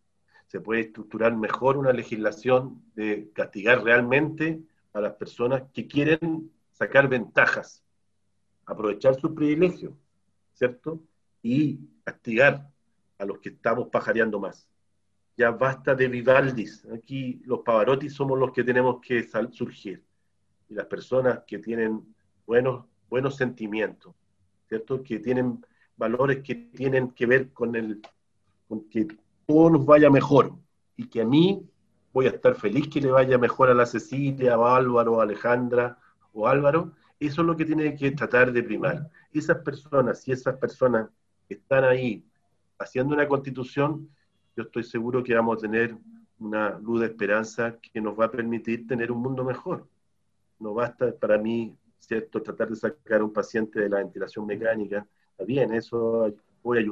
S3: se puede estructurar mejor una legislación de castigar realmente a las personas que quieren sacar ventajas, aprovechar sus privilegios, ¿cierto?, y castigar a los que estamos pajareando más. Ya basta de Vivaldis. Aquí los Pavarotti somos los que tenemos que surgir. Y las personas que tienen buenos, buenos sentimientos, ¿cierto?, que tienen valores que tienen que ver con, el, con que todo nos vaya mejor. Y que a mí voy a estar feliz que le vaya mejor a la Cecilia, a Álvaro, a Alejandra o Álvaro. Eso es lo que tiene que tratar de primar. Esas personas, y esas personas que están ahí haciendo una constitución, yo estoy seguro que vamos a tener una luz de esperanza que nos va a permitir tener un mundo mejor. No basta para mí, ¿cierto?, tratar de sacar a un paciente de la ventilación mecánica. Está bien, eso puede ayudar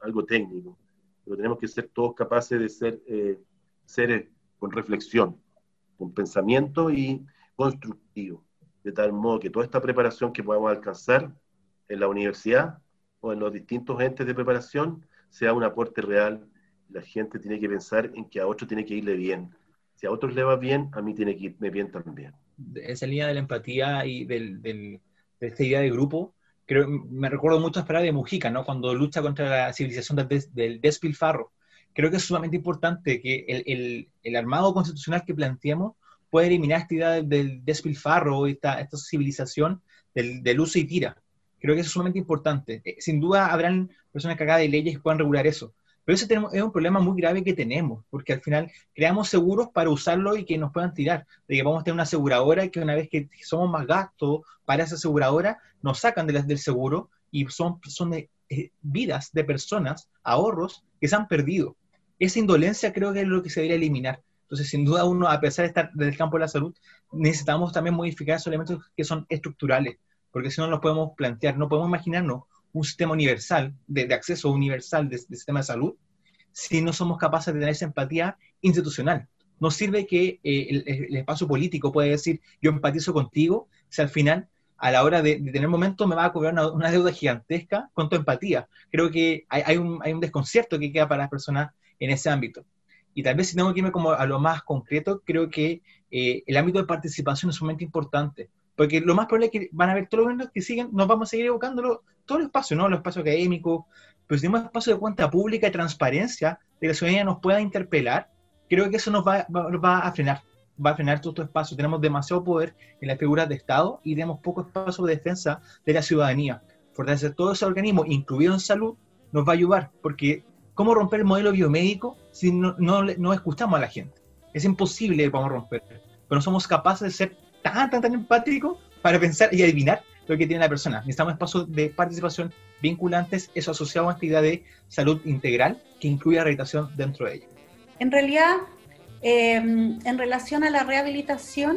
S3: algo técnico, pero tenemos que ser todos capaces de ser eh, seres con reflexión, con pensamiento y constructivo, de tal modo que toda esta preparación que podamos alcanzar en la universidad o en los distintos entes de preparación sea un aporte real. La gente tiene que pensar en que a otro tiene que irle bien. Si a otros le va bien, a mí tiene que irme bien también.
S5: Esa línea de la empatía y del, del, de esta idea de grupo, creo, me recuerdo muchas palabras de Mujica, ¿no? Cuando lucha contra la civilización del, des, del despilfarro. Creo que es sumamente importante que el, el, el armado constitucional que planteemos pueda eliminar esta idea del, del despilfarro, esta, esta civilización del, del uso y tira. Creo que eso es sumamente importante. Sin duda habrán personas cargadas de leyes que puedan regular eso. Pero ese tenemos, es un problema muy grave que tenemos, porque al final creamos seguros para usarlo y que nos puedan tirar. De que vamos a tener una aseguradora y que una vez que somos más gastos para esa aseguradora, nos sacan de las, del seguro y son, son de, eh, vidas de personas, ahorros que se han perdido. Esa indolencia creo que es lo que se debería eliminar. Entonces, sin duda, uno, a pesar de estar del campo de la salud, necesitamos también modificar esos elementos que son estructurales, porque si no los podemos plantear, no podemos imaginarnos un sistema universal, de, de acceso universal de, de sistema de salud, si no somos capaces de tener esa empatía institucional. No sirve que eh, el, el espacio político pueda decir, yo empatizo contigo, si al final, a la hora de, de tener momento, me va a cobrar una, una deuda gigantesca con tu empatía. Creo que hay, hay, un, hay un desconcierto que queda para las personas en ese ámbito. Y tal vez si tengo que irme como a lo más concreto, creo que eh, el ámbito de participación es sumamente importante. Porque lo más probable es que van a haber todos los que siguen, nos vamos a seguir evocando todo el espacio, ¿no? Los espacios académicos, pero si tenemos espacio de cuenta pública y transparencia, de que la ciudadanía nos pueda interpelar, creo que eso nos va, va, va a frenar, va a frenar todo este espacio. Tenemos demasiado poder en las figuras de Estado y tenemos poco espacio de defensa de la ciudadanía. Fortalecer todo ese organismo, incluido en salud, nos va a ayudar, porque ¿cómo romper el modelo biomédico si no, no, no escuchamos a la gente? Es imposible que podamos romper, pero no somos capaces de ser tan, tan, tan empático para pensar y adivinar lo que tiene la persona. Necesitamos espacios de participación vinculantes, eso asociado a una actividad de salud integral que incluya rehabilitación dentro de ella.
S4: En realidad, eh, en relación a la rehabilitación,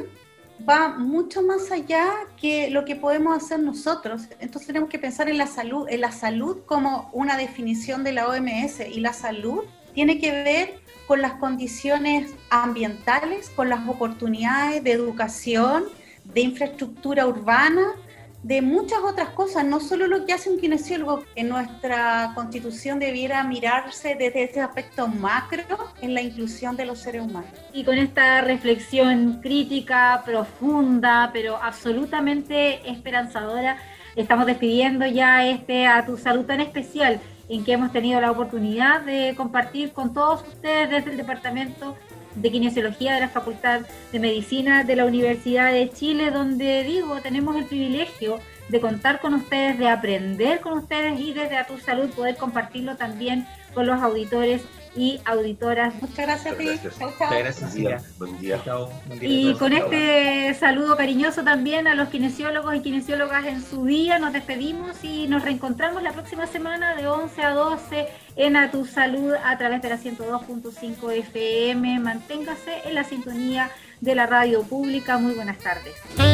S4: va mucho más allá que lo que podemos hacer nosotros. Entonces tenemos que pensar en la salud, en la salud como una definición de la O M S, y la salud tiene que ver con las condiciones ambientales, con las oportunidades de educación, de infraestructura urbana, de muchas otras cosas, no solo lo que hace un kinesiólogo. En nuestra Constitución debiera mirarse desde este aspecto macro en la inclusión de los seres humanos.
S2: Y con esta reflexión crítica, profunda, pero absolutamente esperanzadora, estamos despidiendo ya este A Tu Salud tan especial, en que hemos tenido la oportunidad de compartir con todos ustedes desde el Departamento de Kinesiología de la Facultad de Medicina de la Universidad de Chile, donde, digo, tenemos el privilegio de contar con ustedes, de aprender con ustedes y desde A Tu Salud poder compartirlo también con los auditores y auditoras.
S4: Muchas gracias a ti.
S5: Chao, chao. Muchas gracias, Cecilia.
S3: Buen día.
S5: Chao, buen día.
S2: Y con este saludo cariñoso también a los kinesiólogos y kinesiólogas en su día, nos despedimos y nos reencontramos la próxima semana de once a doce en A Tu Salud a través de la ciento dos punto cinco F M. Manténgase en la sintonía de la radio pública. Muy buenas tardes.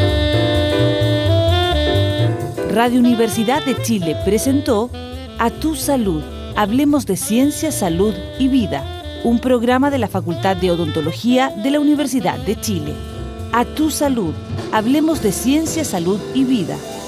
S1: Radio Universidad de Chile presentó A Tu Salud. Hablemos de ciencia, salud y vida, un programa de la Facultad de Odontología de la Universidad de Chile. A Tu Salud. Hablemos de ciencia, salud y vida.